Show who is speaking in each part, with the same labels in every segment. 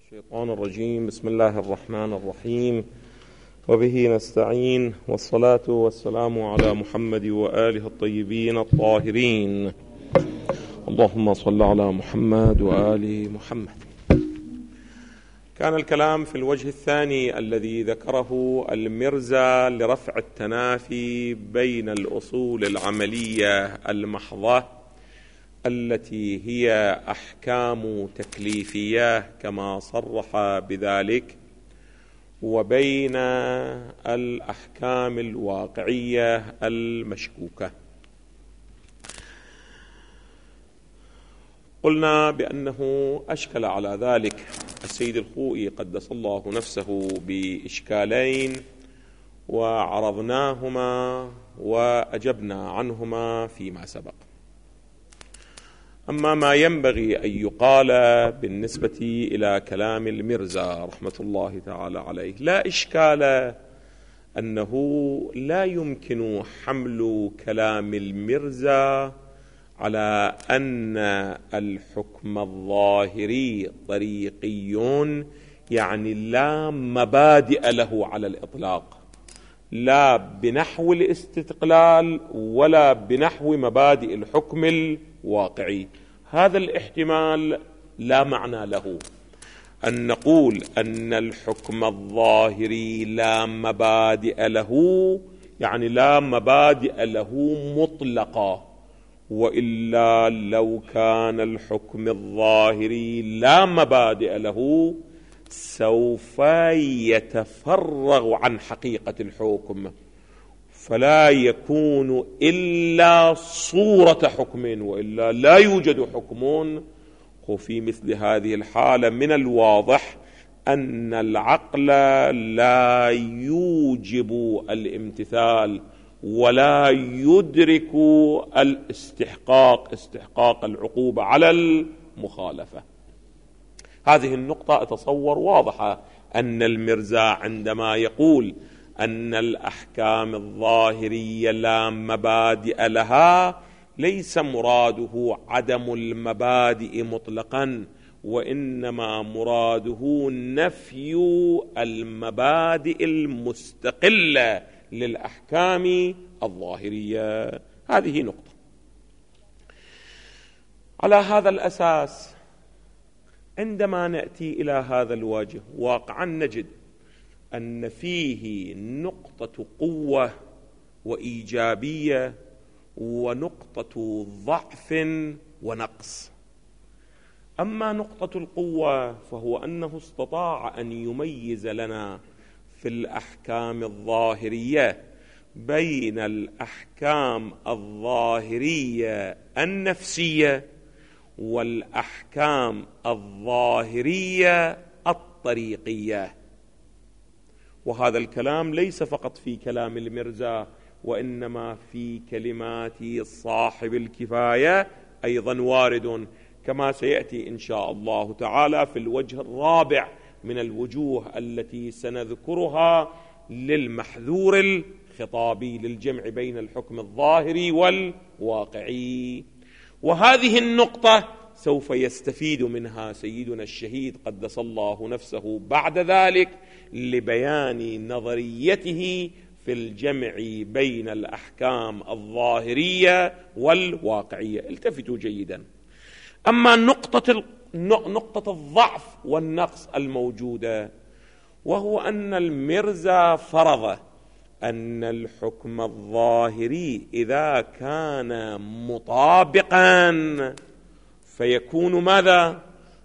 Speaker 1: الشيطان الرجيم. بسم الله الرحمن الرحيم، وبه نستعين، والصلاة والسلام على محمد وآله الطيبين الطاهرين. اللهم صل على محمد وآل محمد. كان الكلام في الوجه الثاني الذي ذكره المرزا لرفع التنافي بين الأصول العملية المحضة التي هي أحكام تكليفية كما صرح بذلك، وبين الأحكام الواقعية المشكوكة. قلنا بأنه أشكل على ذلك السيد الخوئي قدس الله نفسه بإشكالين، وعرضناهما وأجبنا عنهما فيما سبق. أما ما ينبغي أن يقال بالنسبة إلى كلام المرزا رحمة الله تعالى عليه، لا إشكال أنه لا يمكن حمل كلام المرزا على أن الحكم الظاهري طريقي، يعني لا مبادئ له على الإطلاق، لا بنحو الاستقلال ولا بنحو مبادئ الحكم الواقعي. هذا الاحتمال لا معنى له. أن نقول أن الحكم الظاهري لا مبادئ له، يعني لا مبادئ له مطلقة، وإلا لو كان الحكم الظاهري لا مبادئ له سوف يتفرغ عن حقيقة الحكم، فلا يكون إلا صورة حكم، وإلا لا يوجد حكم. وفي مثل هذه الحالة من الواضح أن العقل لا يوجب الامتثال ولا يدرك استحقاق العقوبة على المخالفة. هذه النقطة أتصور واضحة، أن المرزا عندما يقول أن الأحكام الظاهرية لا مبادئ لها ليس مراده عدم المبادئ مطلقا، وإنما مراده نفي المبادئ المستقلة للأحكام الظاهرية. هذه نقطة. على هذا الأساس عندما نأتي إلى هذا الوجه واقعا نجد أن فيه نقطة قوة وإيجابية ونقطة ضعف ونقص. أما نقطة القوة فهو أنه استطاع أن يميز لنا في الأحكام الظاهرية بين الأحكام الظاهرية النفسية والأحكام الظاهرية الطريقية. وهذا الكلام ليس فقط في كلام المرزا، وإنما في كلمات صاحب الكفاية أيضا وارد، كما سيأتي إن شاء الله تعالى في الوجه الرابع من الوجوه التي سنذكرها للمحذور الخطابي للجمع بين الحكم الظاهري والواقعي. وهذه النقطة سوف يستفيد منها سيدنا الشهيد قدس الله نفسه بعد ذلك لبيان نظريته في الجمع بين الأحكام الظاهرية والواقعية. التفتوا جيدا. أما نقطة الضعف والنقص الموجودة، وهو أن المرزا فرض أن الحكم الظاهري إذا كان مطابقا فيكون ماذا؟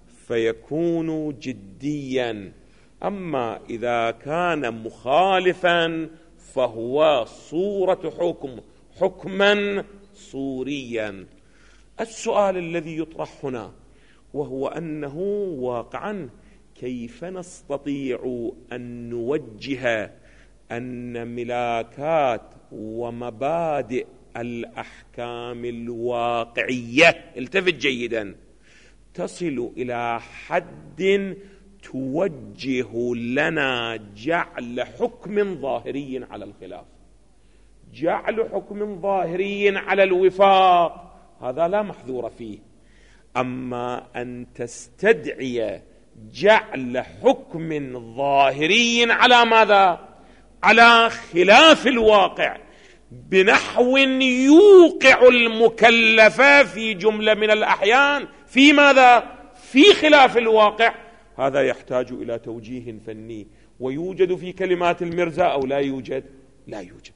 Speaker 1: فيكون جديا، أما إذا كان مخالفا فهو صورة حكما صوريا. السؤال الذي يطرح هنا وهو أنه واقعا كيف نستطيع أن نوجه أن ملاكات ومبادئ الأحكام الواقعية، التفت جيدا، تصل إلى حد توجه لنا جعل حكم ظاهري على الخلاف، جعل حكم ظاهري على الوفاق، هذا لا محذور فيه. أما أن تستدعي جعل حكم ظاهري على ماذا؟ على خلاف الواقع، بنحو يوقع المكلف في جملة من الأحيان في ماذا؟ في خلاف الواقع. هذا يحتاج إلى توجيه فني، ويوجد في كلمات المرزا أو لا يوجد؟ لا يوجد.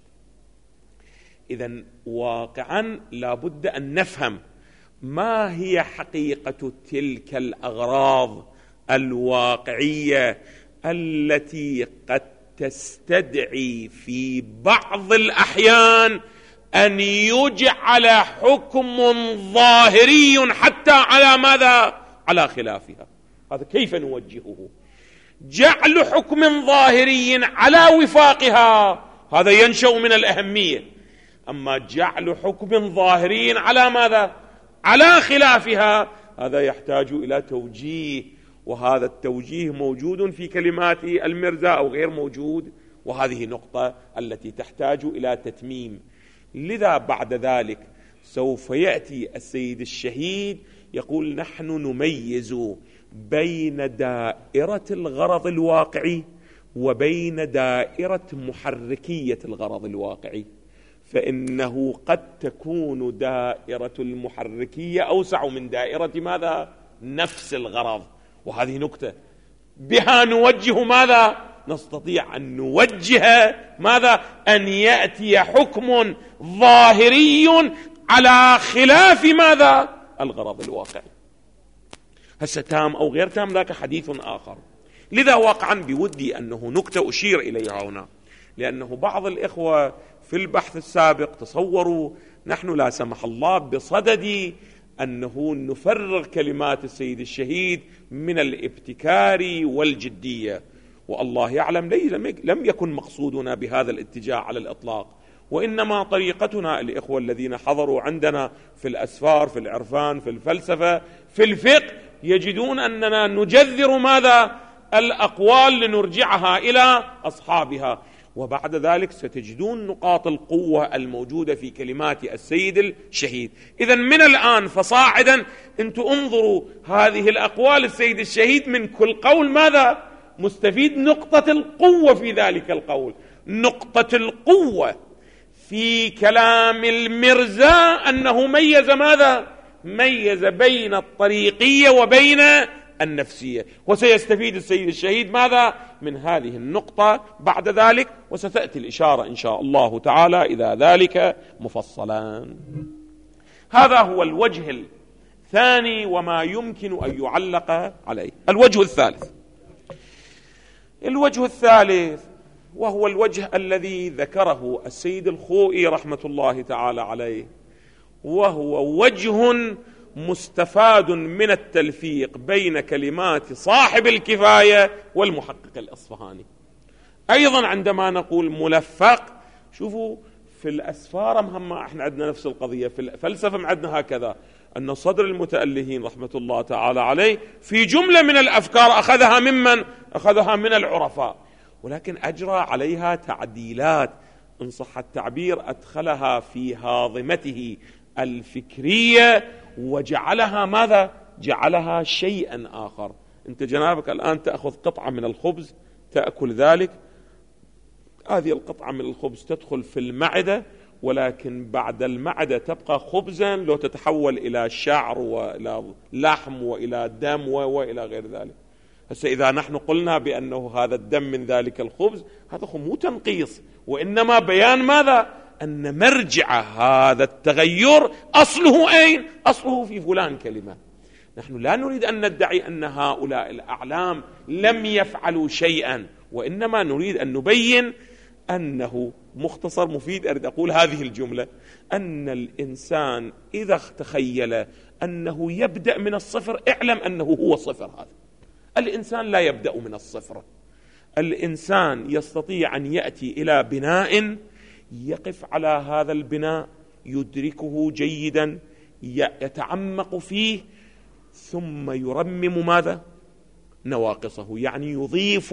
Speaker 1: إذن واقعا لا بد أن نفهم ما هي حقيقة تلك الأغراض الواقعية التي قد تستدعي في بعض الأحيان أن يجعل حكم ظاهري حتى على ماذا؟ على خلافها. هذا كيف نوجهه؟ جعل حكم ظاهري على وفاقها هذا ينشأ من الأهمية، أما جعل حكم ظاهري على ماذا؟ على خلافها، هذا يحتاج إلى توجيه، وهذا التوجيه موجود في كلمات المرزا أو غير موجود، وهذه نقطة التي تحتاج إلى تتميم. لذا بعد ذلك سوف يأتي السيد الشهيد يقول نحن نميز بين دائرة الغرض الواقعي وبين دائرة محركية الغرض الواقعي، فإنه قد تكون دائرة المحركية أوسع من دائرة ماذا؟ نفس الغرض، وهذه نكتة بها نوجه ماذا؟ نستطيع أن نوجه ماذا؟ أن يأتي حكم ظاهري على خلاف ماذا؟ الغرض الواقعي. هسه تام أو غير تام ذاك حديث آخر. لذا واقعا بودي أنه نكتة أشير إليها هنا، لأنه بعض الإخوة في البحث السابق تصوروا نحن لا سمح الله بصدد أنه نفرغ كلمات السيد الشهيد من الابتكار والجدية، والله يعلم لم يكن مقصودنا بهذا الاتجاه على الإطلاق، وإنما طريقتنا الإخوة الذين حضروا عندنا في الأسفار، في العرفان، في الفلسفة، في الفقه، يجدون أننا نجذر ماذا؟ الأقوال لنرجعها إلى أصحابها، وبعد ذلك ستجدون نقاط القوة الموجودة في كلمات السيد الشهيد. إذن من الآن فصاعدا أنتم انظروا هذه الأقوال السيد الشهيد من كل قول ماذا؟ مستفيد نقطة القوة في ذلك القول. نقطة القوة في كلام المرزا أنه ميز ماذا؟ ميز بين الطريقية وبين النفسية، وسيستفيد السيد الشهيد ماذا؟ من هذه النقطة بعد ذلك، وستأتي الإشارة إن شاء الله تعالى إلى ذلك مفصلا. هذا هو الوجه الثاني وما يمكن أن يعلق عليه. الوجه الثالث وهو الوجه الذي ذكره السيد الخوئي رحمة الله تعالى عليه، وهو وجه مستفاد من التلفيق بين كلمات صاحب الكفاية والمحقق الأصفهاني. أيضا عندما نقول ملفق، شوفوا في الأسفار مهما احنا عندنا نفس القضية، في الفلسفة عندنا هكذا، أن صدر المتألهين رحمة الله تعالى عليه في جملة من الأفكار أخذها ممن؟ أخذها من العرفاء، ولكن أجرى عليها تعديلات إن صح التعبير، أدخلها في هاضمته الفكرية وجعلها ماذا؟ جعلها شيئا آخر. أنت جنابك الآن تأخذ قطعة من الخبز تأكل ذلك، هذه القطعة من الخبز تدخل في المعدة، ولكن بعد المعدة تبقى خبزا لو تتحول إلى شعر وإلى لحم وإلى دم وإلى غير ذلك. هسه إذا نحن قلنا بأنه هذا الدم من ذلك الخبز، هذا مو تنقيص، وإنما بيان ماذا؟ أن مرجع هذا التغير أصله أين؟ أصله في فلان كلمة. نحن لا نريد أن ندعي أن هؤلاء الأعلام لم يفعلوا شيئا، وإنما نريد أن نبين أنه مختصر مفيد. أريد أقول هذه الجملة، أن الإنسان إذا تخيل أنه يبدأ من الصفر، اعلم أنه هو صفر. هذا الإنسان لا يبدأ من الصفر، الإنسان يستطيع أن يأتي إلى بناء، يقف على هذا البناء، يدركه جيدا، يتعمق فيه، ثم يرمم ماذا؟ نواقصه، يعني يضيف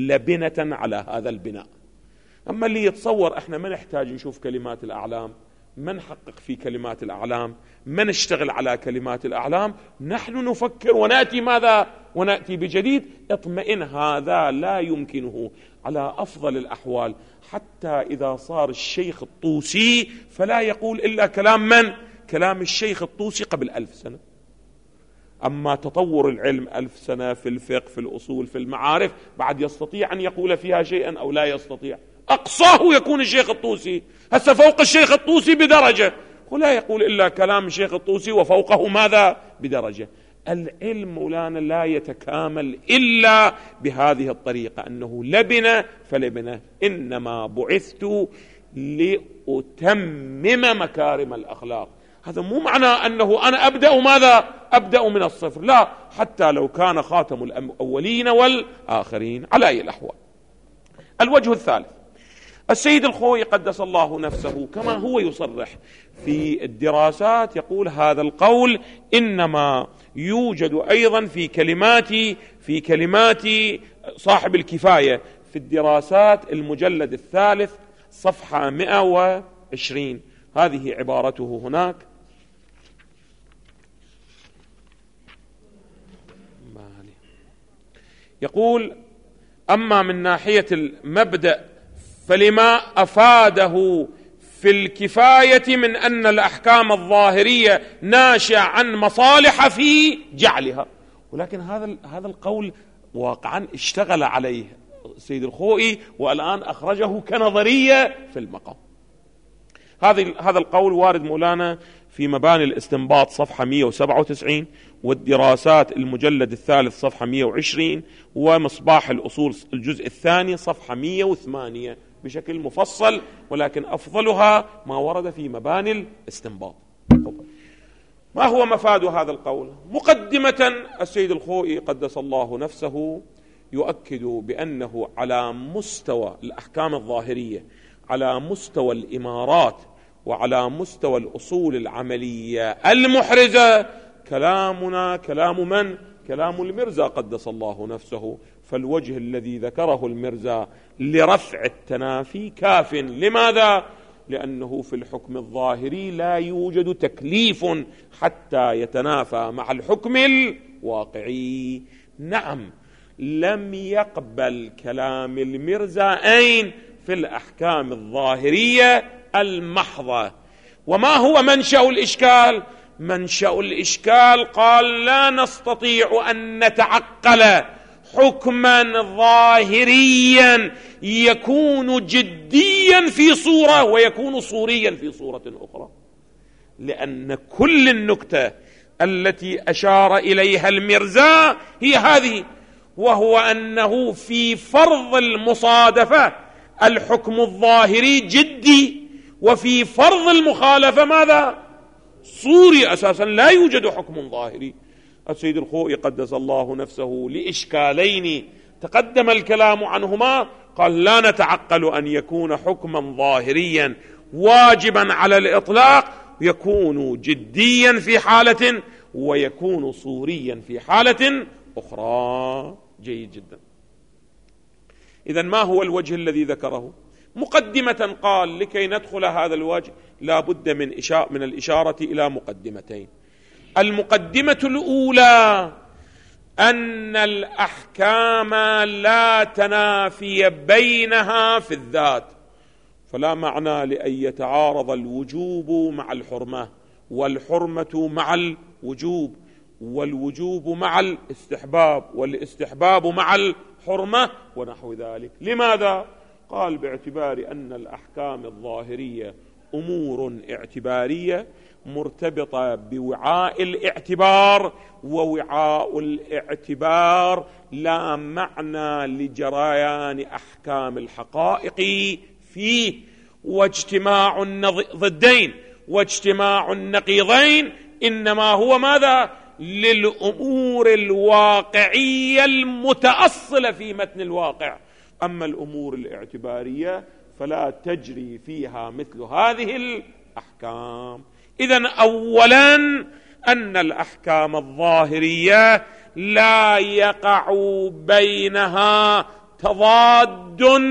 Speaker 1: لبنة على هذا البناء. أما اللي يتصور احنا ما نحتاج نشوف كلمات الأعلام، ما نحقق في كلمات الأعلام، ما نشتغل على كلمات الأعلام، نحن نفكر ونأتي ماذا؟ ونأتي بجديد. اطمئن، هذا لا يمكنه على أفضل الأحوال. حتى إذا صار الشيخ الطوسي فلا يقول إلا كلام من؟ كلام الشيخ الطوسي قبل 1000 سنة. أما تطور العلم 1000 سنة في الفقه، في الأصول، في المعارف، بعد يستطيع أن يقول فيها شيئا أو لا يستطيع. أقصاه يكون الشيخ الطوسي، هسه فوق الشيخ الطوسي بدرجة، ولا يقول إلا كلام الشيخ الطوسي وفوقه ماذا؟ بدرجة. العلم مولانا لا يتكامل إلا بهذه الطريقة، أنه لبنة فلبنة. إنما بعثت لأتمم مكارم الأخلاق. هذا مو معنى أنه أنا أبدأ ماذا؟ أبدأ من الصفر، لا، حتى لو كان خاتم الأولين والآخرين. على أي الأحوال. الوجه الثالث، السيد الخوئي قدس الله نفسه كما هو يصرح في الدراسات، يقول هذا القول إنما يوجد أيضا في كلمات صاحب الكفاية في الدراسات المجلد الثالث صفحة 120. هذه عبارته هناك: يقول: أما من ناحية المبدأ فلما أفاده في الكفاية من أن الأحكام الظاهرية ناشئة عن مصالح في جعلها. ولكن هذا القول واقعا اشتغل عليه السيد الخوئي، والآن أخرجه كنظرية في المقام. هذا القول وارد مولانا في مباني الاستنباط صفحة 197، والدراسات المجلد الثالث صفحة 120، ومصباح الأصول الجزء الثاني صفحة 108 بشكل مفصل، ولكن أفضلها ما ورد في مباني الاستنباط. ما هو مفاد هذا القول؟ مقدمة، السيد الخوئي قدس الله نفسه يؤكد بأنه على مستوى الأحكام الظاهرية، على مستوى الإمارات، وعلى مستوى الأصول العملية المحرزة، كلامنا كلام من؟ كلام المرزا قدس الله نفسه. فالوجه الذي ذكره المرزا لرفع التنافي كاف. لماذا؟ لأنه في الحكم الظاهري لا يوجد تكليف حتى يتنافى مع الحكم الواقعي. نعم، لم يقبل كلام المرزا أين؟ في الأحكام الظاهرية المحضة. وما هو منشأ الإشكال؟ منشأ الإشكال قال: لا نستطيع أن نتعقل حكما ظاهريا يكون جديا في صورة ويكون صوريا في صورة أخرى، لأن كل النكتة التي أشار إليها المرزا هي هذه، وهو أنه في فرض المصادفة الحكم الظاهري جدي، وفي فرض المخالفة ماذا؟ صوري. أساسا لا يوجد حكم ظاهري. السيد الخوئي قدس الله نفسه لإشكالين تقدم الكلام عنهما قال: لا نتعقل أن يكون حكما ظاهريا واجبا على الإطلاق يكون جديا في حالة، ويكون صوريا في حالة أخرى. جيد جدا. إذن ما هو الوجه الذي ذكره؟ مقدمة قال: لكي ندخل هذا الوجه لا بد من الإشارة إلى مقدمتين. المقدمة الأولى أن الأحكام لا تنافي بينها في الذات، فلا معنى لأن يتعارض الوجوب مع الحرمة، والحرمة مع الوجوب، والوجوب مع الاستحباب، والاستحباب مع الحرمة، ونحو ذلك. لماذا؟ قال: باعتبار أن الأحكام الظاهرية أمور اعتبارية مرتبطة بوعاء الاعتبار، ووعاء الاعتبار لا معنى لجريان أحكام الحقائق فيه، واجتماع الضدين واجتماع النقيضين إنما هو ماذا؟ للأمور الواقعية المتأصلة في متن الواقع. أما الأمور الاعتبارية فلا تجري فيها مثل هذه الأحكام. إذن أولا أن الأحكام الظاهرية لا يقع بينها تضاد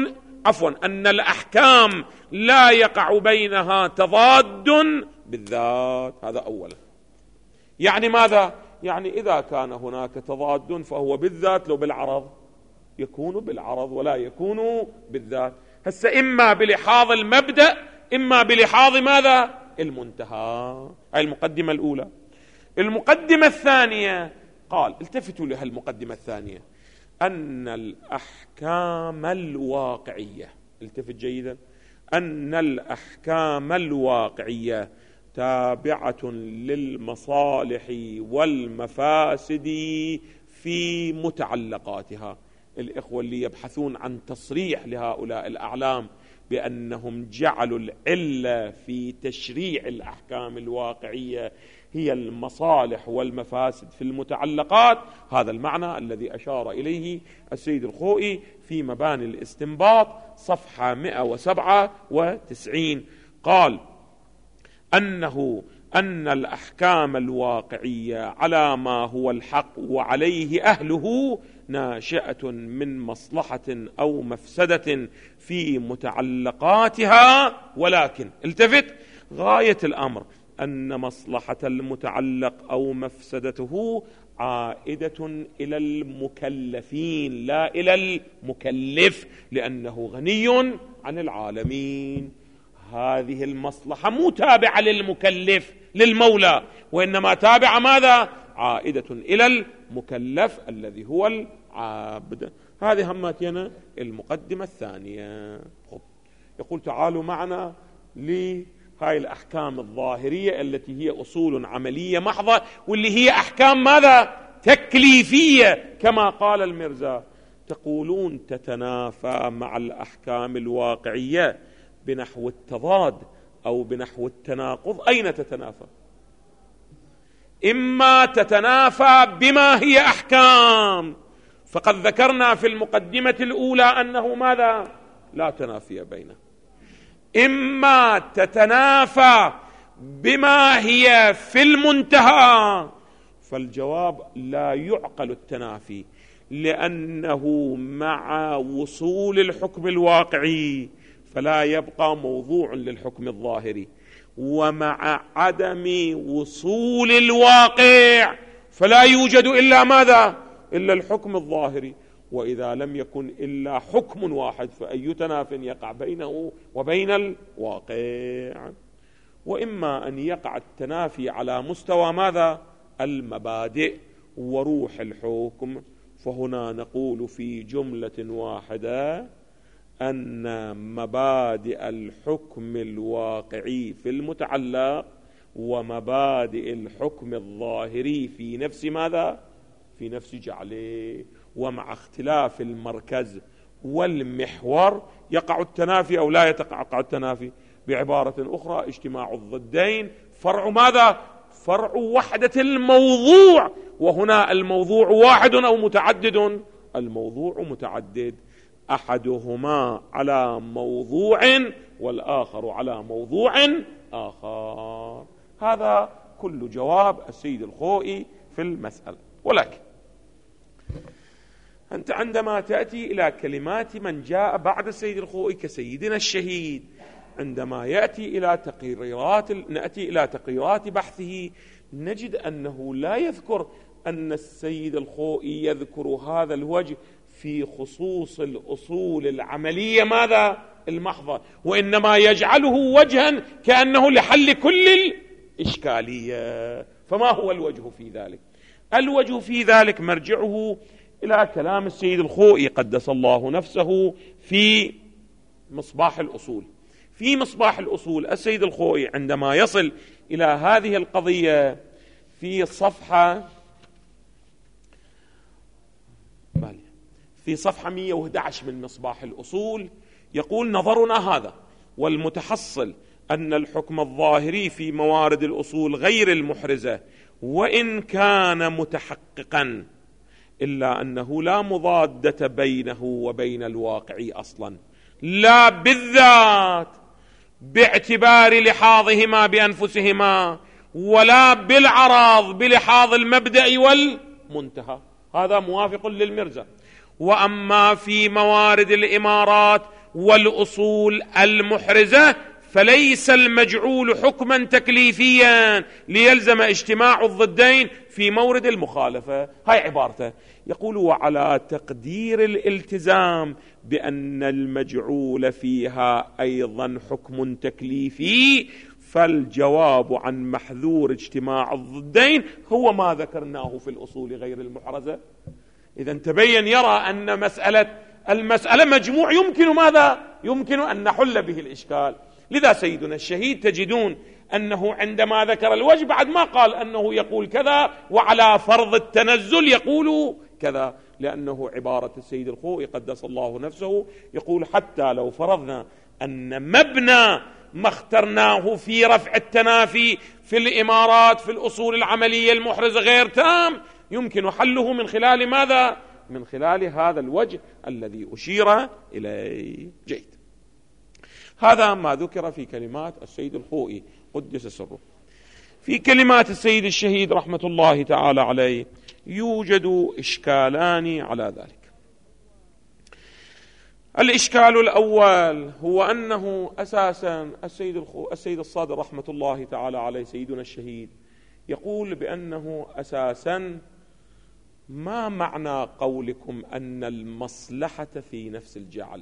Speaker 1: أن الأحكام لا يقع بينها تضاد بالذات. هذا أولا. يعني ماذا؟ يعني إذا كان هناك تضاد فهو بالذات، لو بالعرض يكون بالعرض ولا يكون بالذات. هسه إما بلحاظ المبدأ إما بلحاظ ماذا؟ المنتهى. هاي المقدمة الأولى. المقدمة الثانية قال، التفتوا لها المقدمة الثانية، أن الأحكام الواقعية، التفت جيدا، أن الأحكام الواقعية تابعة للمصالح والمفاسد في متعلقاتها. الإخوة اللي يبحثون عن تصريح لهؤلاء الأعلام بأنهم جعلوا العلة في تشريع الأحكام الواقعية هي المصالح والمفاسد في المتعلقات، هذا المعنى الذي أشار إليه السيد الخوئي في مباني الاستنباط صفحة 197. قال أن الأحكام الواقعية على ما هو الحق وعليه أهله ناشئة من مصلحة أو مفسدة في متعلقاتها، ولكن التفت، غاية الأمر أن مصلحة المتعلق أو مفسدته عائدة إلى المكلفين لا إلى المكلف، لأنه غني عن العالمين. هذه المصلحة مو تابعة للمكلف للمولى، وإنما تابعة ماذا؟ عائدة إلى المكلف الذي هو العابد. هذه همتنا المقدمة الثانية. يقول تعالوا معنا لهاي الأحكام الظاهرية التي هي أصول عملية محضة، واللي هي أحكام ماذا؟ تكليفية كما قال المرزا. تقولون تتنافى مع الأحكام الواقعية بنحو التضاد أو بنحو التناقض. أين تتنافى؟ إما تتنافى بما هي أحكام، فقد ذكرنا في المقدمة الأولى أنه ماذا؟ لا تنافي بينه. إما تتنافى بما هي في المنتهى، فالجواب لا يعقل التنافي، لأنه مع وصول الحكم الواقعي فلا يبقى موضوع للحكم الظاهري، ومع عدم وصول الواقع فلا يوجد إلا ماذا؟ إلا الحكم الظاهري. وإذا لم يكن إلا حكم واحد فأي تناف يقع بينه وبين الواقع؟ وإما أن يقع التنافي على مستوى ماذا؟ المبادئ وروح الحكم. فهنا نقول في جملة واحدة أن مبادئ الحكم الواقعي في المتعلق ومبادئ الحكم الظاهري في نفس ماذا؟ في نفس جعله، ومع اختلاف المركز والمحور يقع التنافي أو لا يقع التنافي. بعبارة أخرى، اجتماع الضدين فرع ماذا؟ فرع وحدة الموضوع، وهنا الموضوع واحد أو متعدد؟ الموضوع متعدد، أحدهما على موضوع والآخر على موضوع آخر. هذا كل جواب السيد الخوئي في المسألة. ولكن أنت عندما تأتي إلى كلمات من جاء بعد السيد الخوئي كسيدنا الشهيد، عندما نأتي إلى تقريرات بحثه، نجد أنه لا يذكر أن السيد الخوئي يذكر هذا الوجه في خصوص الأصول العملية ماذا؟ المحضة، وإنما يجعله وجها كأنه لحل كل الإشكالية. فما هو الوجه في ذلك؟ الوجه في ذلك مرجعه إلى كلام السيد الخوئي قدس الله نفسه في مصباح الأصول. في مصباح الأصول السيد الخوئي عندما يصل إلى هذه القضية في صفحة 111 من مصباح الأصول يقول: نظرنا هذا والمتحصل أن الحكم الظاهري في موارد الأصول غير المحرزة وإن كان متحققا، إلا أنه لا مضادة بينه وبين الواقع أصلا، لا بالذات باعتبار لحاظهما بأنفسهما، ولا بالعراض بلحاظ المبدأ والمنتهى. هذا موافق للمرزا. وأما في موارد الإمارات والأصول المحرزة، فليس المجعول حكما تكليفيا ليلزم اجتماع الضدين في مورد المخالفة. هاي عبارته. يقول: وعلى تقدير الالتزام بأن المجعول فيها أيضا حكم تكليفي، فالجواب عن محذور اجتماع الضدين هو ما ذكرناه في الأصول غير المحرزة. إذا تبين يرى أن المسألة مجموع يمكن ماذا؟ يمكن أن نحل به الإشكال. لذا سيدنا الشهيد تجدون أنه عندما ذكر الوجه بعد ما قال أنه يقول كذا وعلى فرض التنزل يقول كذا، لأنه عبارة السيد الخوئي قدس الله نفسه يقول: حتى لو فرضنا أن مبنى ما اخترناه في رفع التنافي في الإمارات في الأصول العملية المحرزة غير تام، يمكن حله من خلال ماذا؟ من خلال هذا الوجه الذي أشير إليه. جيد. هذا ما ذكر في كلمات السيد الخوئي قدس سره. في كلمات السيد الشهيد رحمة الله تعالى عليه يوجد إشكالان على ذلك. الإشكال الأول هو أنه أساسا السيد الصادق رحمة الله تعالى عليه سيدنا الشهيد يقول بأنه أساسا: ما معنى قولكم أن المصلحة في نفس الجعل؟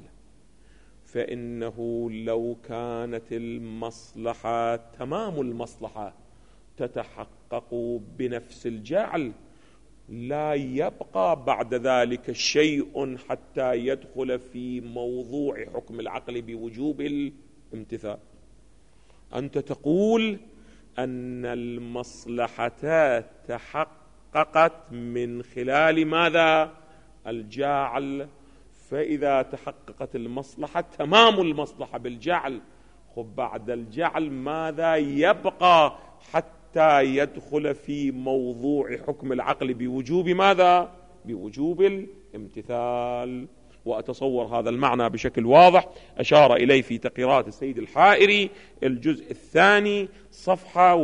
Speaker 1: فإنه لو كانت المصلحة تمام المصلحة تتحقق بنفس الجعل لا يبقى بعد ذلك شيء حتى يدخل في موضوع حكم العقل بوجوب الامتثال. أنت تقول أن المصلحة تحققت من خلال ماذا؟ الجعل. فإذا تحققت المصلحة تمام المصلحة بالجعل، خب بعد الجعل ماذا يبقى حتى يدخل في موضوع حكم العقل بوجوب ماذا؟ بوجوب الامتثال. وأتصور هذا المعنى بشكل واضح أشار إليه في تقريرات السيد الحائري الجزء الثاني صفحة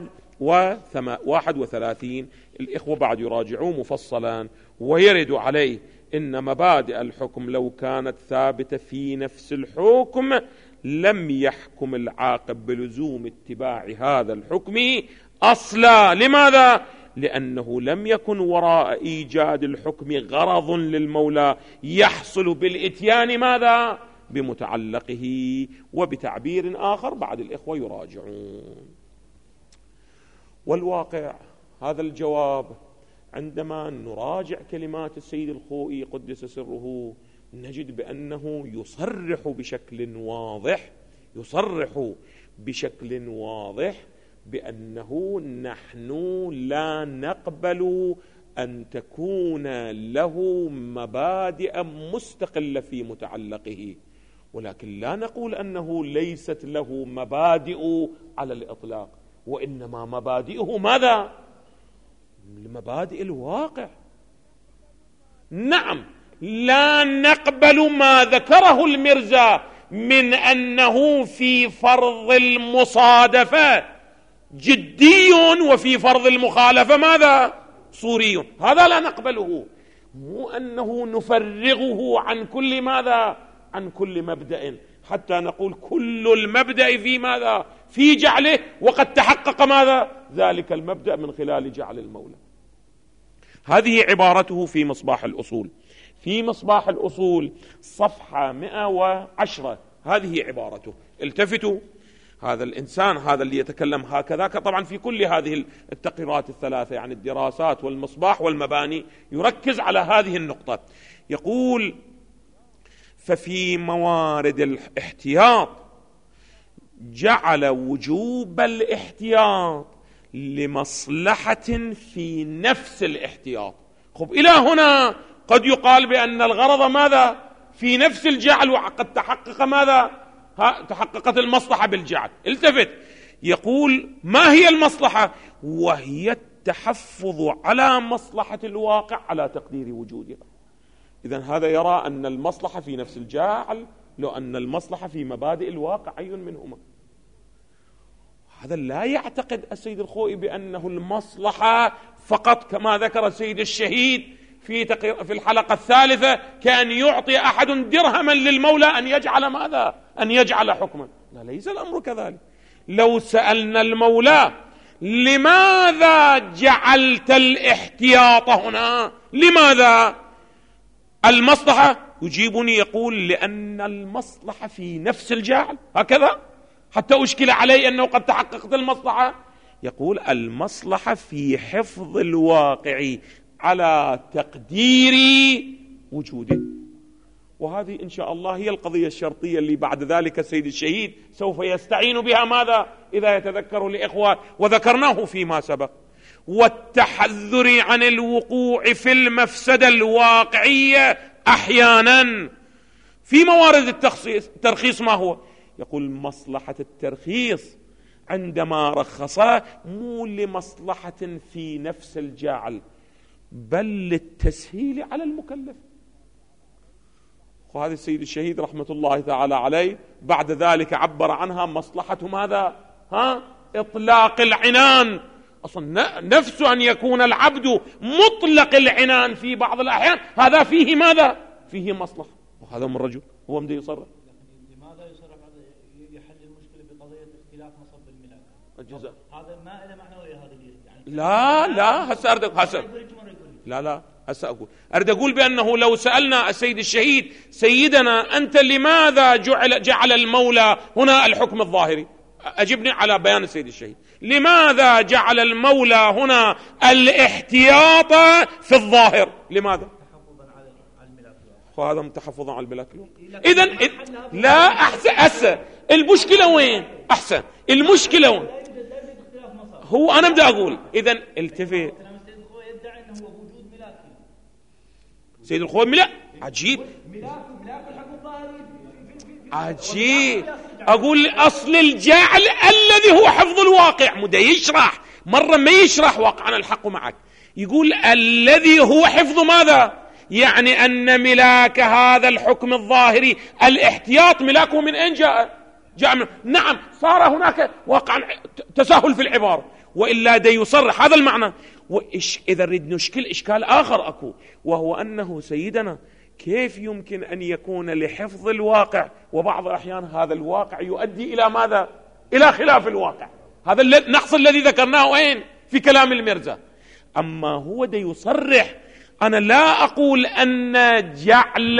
Speaker 1: 31. الإخوة بعد يراجعوه مفصلا ويرد عليه إن مبادئ الحكم لو كانت ثابتة في نفس الحكم لم يحكم العاقب بلزوم اتباع هذا الحكم أصلا. لماذا؟ لأنه لم يكن وراء إيجاد الحكم غرض للمولى يحصل بالإتيان ماذا؟ بمتعلقه. وبتعبير آخر بعد الإخوة يراجعون. والواقع هذا الجواب عندما نراجع كلمات السيد الخوئي قدس سره نجد بأنه يصرح بشكل واضح بأنه نحن لا نقبل أن تكون له مبادئ مستقلة في متعلقه، ولكن لا نقول أنه ليست له مبادئ على الإطلاق، وإنما مبادئه ماذا؟ مبادئ الواقع. نعم، لا نقبل ما ذكره المرزا من أنه في فرض المصادفة جدي وفي فرض المخالفة ماذا؟ صوري. هذا لا نقبله، مو أنه نفرغه عن كل ماذا؟ عن كل مبدأ حتى نقول كل المبدأ في ماذا؟ في جعله، وقد تحقق ماذا؟ ذلك المبدأ من خلال جعل المولى. هذه عبارته في مصباح الأصول. في مصباح الأصول صفحة 110 هذه عبارته. التفتوا، هذا الإنسان هذا اللي يتكلم هكذا طبعا في كل هذه التقريرات الثلاثة، يعني الدراسات والمصباح والمباني، يركز على هذه النقطة. يقول: ففي موارد الاحتياط جعل وجوب الاحتياط لمصلحة في نفس الاحتياط. خب إلى هنا قد يقال بأن الغرض ماذا؟ في نفس الجعل، وقد تحقق ماذا؟ تحققت المصلحة بالجعل. التفت، يقول: ما هي المصلحة؟ وهي التحفظ على مصلحة الواقع على تقدير وجودها. إذن هذا يرى أن المصلحة في نفس الجعل، لو أن المصلحة في مبادئ الواقع أي منهما. هذا لا يعتقد السيد الخوئي بأنه المصلحة فقط كما ذكر السيد الشهيد في الحلقة الثالثة كأن يعطي أحد درهما للمولى أن يجعل ماذا؟ أن يجعل حكما. لا، ليس الأمر كذلك. لو سألنا المولى لماذا جعلت الاحتياط هنا؟ لماذا؟ المصلحة، يجيبني يقول لأن المصلحة في نفس الجعل، هكذا حتى أشكل علي أنه قد تحققت المصلحة. يقول المصلحة في حفظ الواقع على تقدير وجوده. وهذه إن شاء الله هي القضية الشرطية اللي بعد ذلك السيد الشهيد سوف يستعين بها ماذا؟ إذا يتذكر الإخوة، وذكرناه فيما سبق، والتحذر عن الوقوع في المفسدة الواقعية أحيانا في موارد الترخيص. ما هو؟ يقول مصلحة الترخيص عندما رخصه مو لمصلحة في نفس الجعل، بل للتسهيل على المكلف. وهذا السيد الشهيد رحمة الله تعالى عليه بعد ذلك عبر عنها مصلحة ماذا؟ إطلاق العنان. أصلا نفس أن يكون العبد مطلق العنان في بعض الأحيان، هذا فيه ماذا؟ فيه مصلحة. وهذا من رجل هو مدى يصرح.
Speaker 2: لماذا يصرح يحل المشكلة بقضية اختلاف مصب الملاك؟
Speaker 1: الجزاء
Speaker 2: هذا ما له معنى ولا هذا يعني؟
Speaker 1: لا هسه لا هسه أقول أريد أقول بأنه لو سألنا السيد الشهيد سيدنا أنت لماذا جعل المولى هنا الحكم الظاهري؟ أجبني على بيان السيد الشهيد. لماذا جعل المولى هنا الاحتياط في الظاهر؟ لماذا؟
Speaker 2: تحفظا على الملاك.
Speaker 1: وهذا تحفظا على الملاك. إذن لا أحسن المشكلة وين؟ أحسن المشكلة وين؟ هو أنا بدي أقول إذن التفت. سيد الخوي ملاك عجيب عجيب. أقول أصل الجعل الذي هو حفظ الواقع. مدى يشرح مرة ما يشرح واقعنا الحق معك، يقول الذي هو حفظ ماذا؟ يعني أن ملاك هذا الحكم الظاهري الاحتياط ملاكه من أين جاء من نعم صار هناك واقعا تساهل في العبارة، وإلا دا يصرح هذا المعنى. إذا نريد نشكل إشكال آخر أكو، وهو أنه سيدنا كيف يمكن أن يكون لحفظ الواقع وبعض الأحيان هذا الواقع يؤدي إلى ماذا؟ إلى خلاف الواقع. هذا النقص الذي ذكرناه أين؟ في كلام المرزا. أما هو دا يصرح. أنا لا أقول أن جعل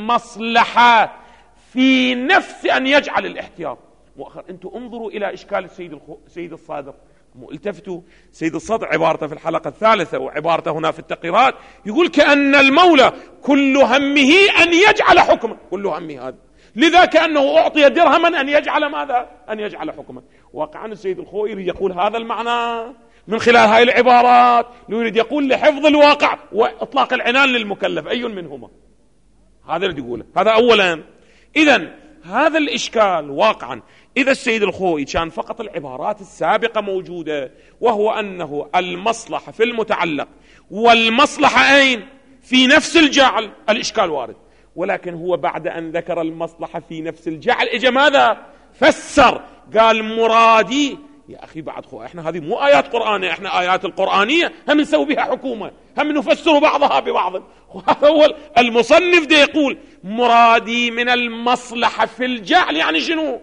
Speaker 1: المصلحة في نفس أن يجعل الاحتياط. مؤخر أنتم انظروا إلى إشكال السيد الصادق. التفتوا سيد الصدر عبارته في الحلقة الثالثة وعبارته هنا في التقريرات، يقول كأن المولى كل همه أن يجعل حكما، كل همه هذا، لذا كأنه أعطي درهما أن يجعل ماذا؟ أن يجعل حكما. واقعا السيد الخوئي يريد يقول هذا المعنى من خلال هاي العبارات، يريد يقول لحفظ الواقع وإطلاق العنان للمكلف أي منهما. هذا اللي يقوله. هذا أولا. إذن هذا الإشكال واقعا إذا السيد الخوئي كان فقط العبارات السابقة موجودة، وهو أنه المصلحة في المتعلق والمصلحة أين؟ في نفس الجعل، الإشكال وارد. ولكن هو بعد أن ذكر المصلحة في نفس الجعل إجا ماذا؟ فسر، قال مرادي. يا أخي بعد احنا هذه مو آيات قرآنية، احنا آيات القرآنية هم نسوي بها حكومة، هم نفسر بعضها ببعض. وهذا هو المصنف ده يقول مرادي من المصلحة في الجعل يعني شنو؟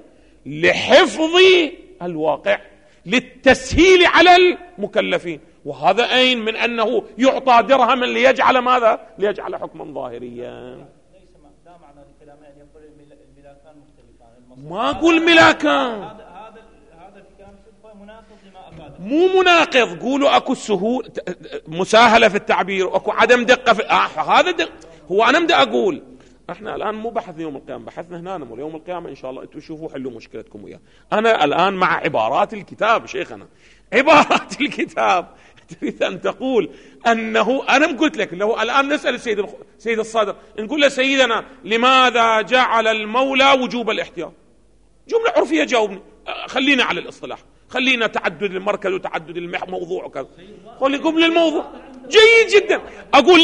Speaker 1: لحفظ الواقع، للتسهيل على المكلفين. وهذا أين من أنه يعطى درهما ليجعل ماذا؟ ليجعل حكما ظاهريا.
Speaker 2: ليس لا معنى لكلام أن يقول الملاكان مختلفان.
Speaker 1: ما أقول ملاكان،
Speaker 2: هذا الكلام مناقض لما أفاده.
Speaker 1: مو مناقض، قولوا أكو سهول مساهلة في التعبير وأكو عدم دقة في هذا هو أنا بدي أقول احنا الآن مو بحث يوم القيامة، بحثنا هنا نمر يوم القيامة إن شاء الله انتم شوفوا حلوا مشكلتكم وياه. أنا الآن مع عبارات الكتاب شيخنا، عبارات الكتاب تريد أن تقول أنه أنا قلت لك لو الآن نسأل السيد الصادق نقول له سيدنا لماذا جعل المولى وجوب الاحتياط؟ جملة عرفية جاوبني، خلينا على الاصطلاح، خلينا تعدد المركز وتعدد الموضوع وكذا، خليكم للموضوع. جيد جدا. أقول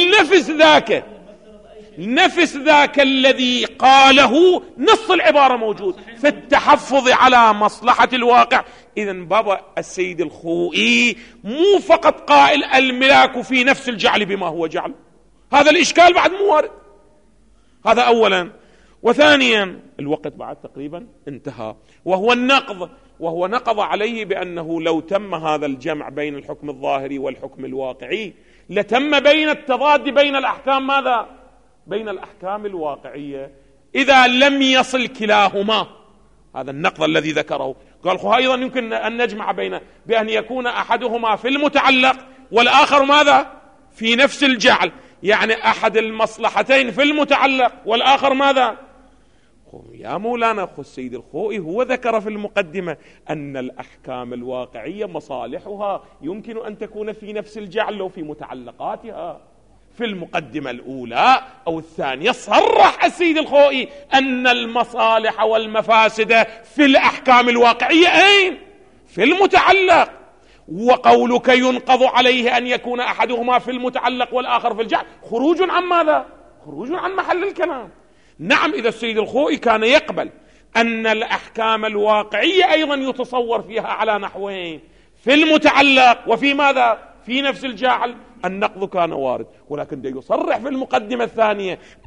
Speaker 1: نفس ذاك الذي قاله نص العبارة موجود في التحفظ على مصلحة الواقع. إذن بابا السيد الخوئي مو فقط قائل الملاك في نفس الجعل بما هو جعل، هذا الإشكال بعد مو وارد. هذا أولا. وثانيا الوقت بعد تقريبا انتهى، وهو النقض، وهو نقض عليه بأنه لو تم هذا الجمع بين الحكم الظاهري والحكم الواقعي لتم بين التضاد بين الأحكام ماذا؟ بين الأحكام الواقعية إذا لم يصل كلاهما. هذا النقض الذي ذكره قال أيضا يمكن أن نجمع بأن يكون أحدهما في المتعلق والآخر ماذا؟ في نفس الجعل، يعني أحد المصلحتين في المتعلق والآخر ماذا؟ يا مولانا السيد الخوئي هو ذكر في المقدمة أن الأحكام الواقعية مصالحها يمكن أن تكون في نفس الجعل وفي متعلقاتها. في المقدمة الأولى أو الثانية صرح السيد الخوئي أن المصالح والمفاسد في الأحكام الواقعية أين؟ في المتعلق. وقولك ينقض عليه أن يكون أحدهما في المتعلق والآخر في الجعل خروج عن ماذا؟ خروج عن محل الكلام. نعم، إذا السيد الخوئي كان يقبل أن الأحكام الواقعية أيضا يتصور فيها على نحوين، في المتعلق وفي ماذا؟ في نفس الجعل، النقض كان وارد. ولكن ده يصرح في المقدمة الثانية